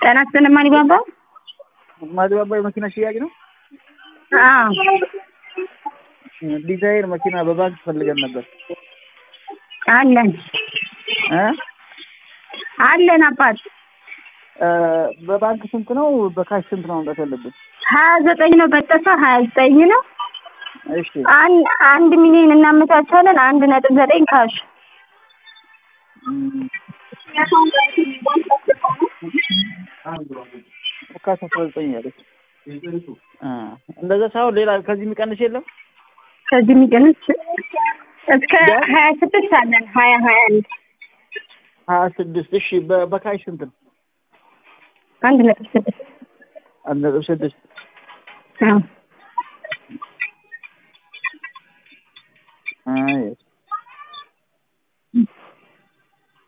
ጤናችን ማሊባባ መኪና ሽያጭ ነው። ዲዛይር መኪና በባንክ ፈልገን ነበር። አለን አባት። በባንክ ስንት ነው? በካሽ ስንት ነው ማምጣት ያለብን? 29 ነው በጠፋ 29 ነው። እሺ 1 ሚሊዮን እናመቻቻለን። 1.9 ካሽ ካሽ 19 ያለች እንደዛ ሳይሆን ሌላ ከዚህ የሚቀንስ የለም። ከዚህ የሚቀንስ እስከ 26 አለን። 26 እሺ በካሽ ስንት ነው? 1.6 1.6 አይ